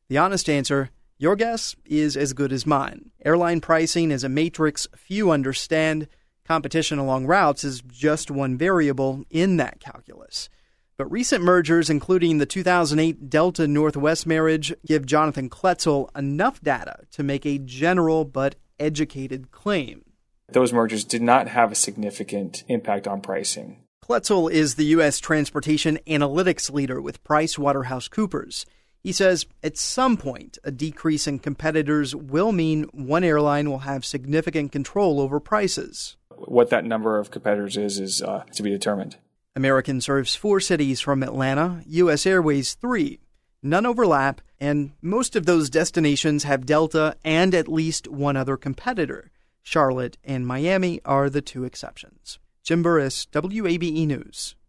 The honest answer, your guess is as good as mine. Airline pricing is a matrix few understand. Competition along routes is just one variable in that calculus. But recent mergers, including the 2008 Delta-Northwest marriage, give Jonathan Kletzel enough data to make a general but educated claim. Those mergers did not have a significant impact on pricing. Kletzel is the U.S. transportation analytics leader with PricewaterhouseCoopers. He says at some point, a decrease in competitors will mean one airline will have significant control over prices. What that number of competitors is to be determined. American serves 4 cities from Atlanta, U.S. Airways 3. None overlap, and most of those destinations have Delta and at least one other competitor. Charlotte and Miami are the 2 exceptions. Jim Burris, WABE News.